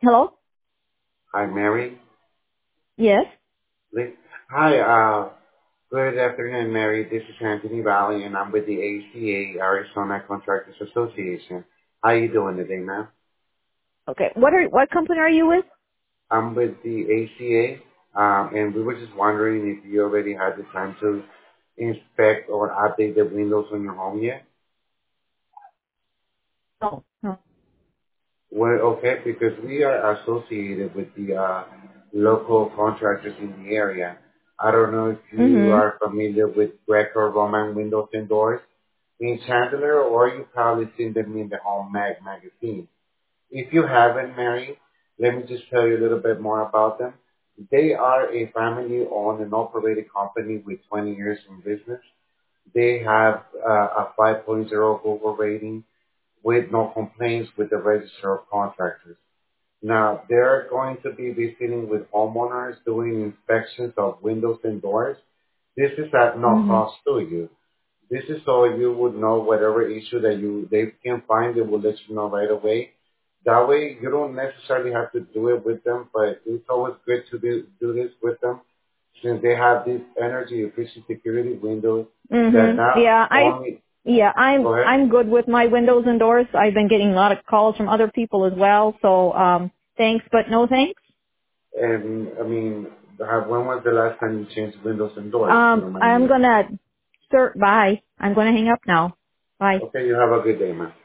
Hello? Hi, Mary. Yes. Hi, good afternoon, Mary. This is Anthony Valley, and I'm with the ACA, Arizona Contractors Association. How you doing today, ma'am? Okay. What company are you with? I'm with the ACA, and we were just wondering if you already had the time to inspect or update the windows on your home yet. Oh. No. Well, okay, because we are associated with the local contractors in the area. I don't know if you Mhm. are familiar with Greco-Roman windows and doors in Chandler, or you probably seen them in the Home magazine. If you haven't, Mary, let me just tell you a little bit more about them. They are a family-owned and operated company with 20 years in business. They have a 5.0 Google rating with no complaints with the Register of Contractors. Now, they're going to be visiting with homeowners, doing inspections of windows and doors. This is at no Mhm. cost to you. This is so you would know whatever issue that they can find, they will let you know right away. That way, you don't necessarily have to do it with them, but it's always good to do this with them since they have these energy efficient security windows that Mhm. not Yeah, only, I'm go ahead. I'm good with my windows and doors. I've been getting a lot of calls from other people as well. So, thanks, but no thanks. And I mean, when was the last time you changed windows and doors, if you don't mind I'm me? gonna, sir, bye. I'm gonna hang up now. Bye. Okay, you have a good day, man.